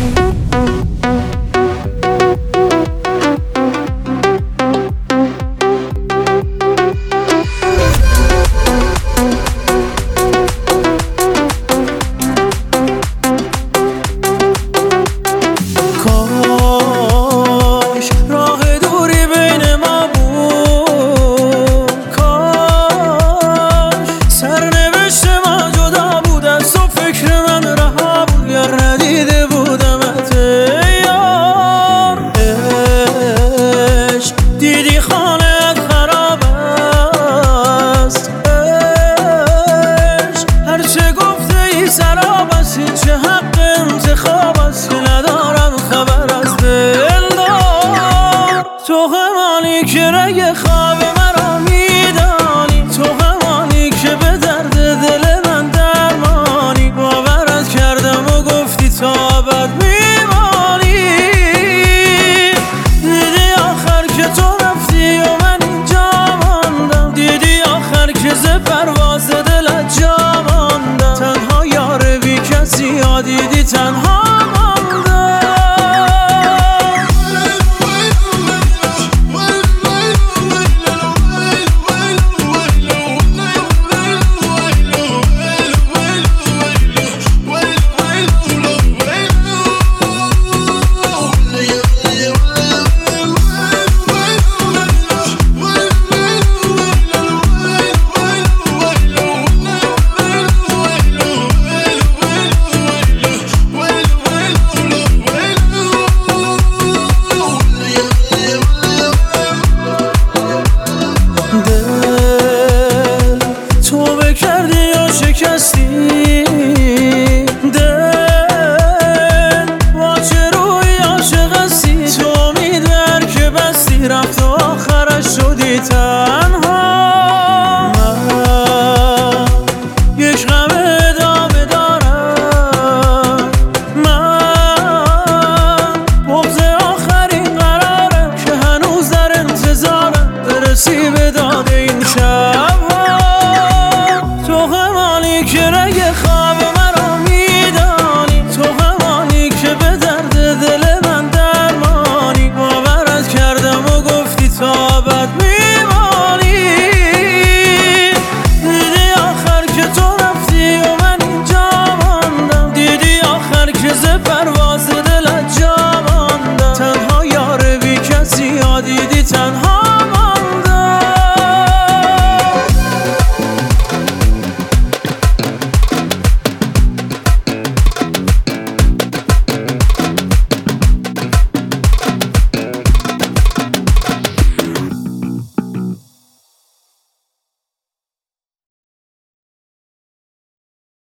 چه حق انتخاب است که ندارم خبر از دلدار. تو همانی که رگ خواب مرا میدانی، تو همانی که به درد دل من درمانی. باورت کردم و گفتی تا ابد میمانی. دیدی آخر که تو رفتی و من اینجا ماندم. دیدی آخر که ز پرواز دلت جا ماندم. تنها یار بی کسی ها دیدی تنها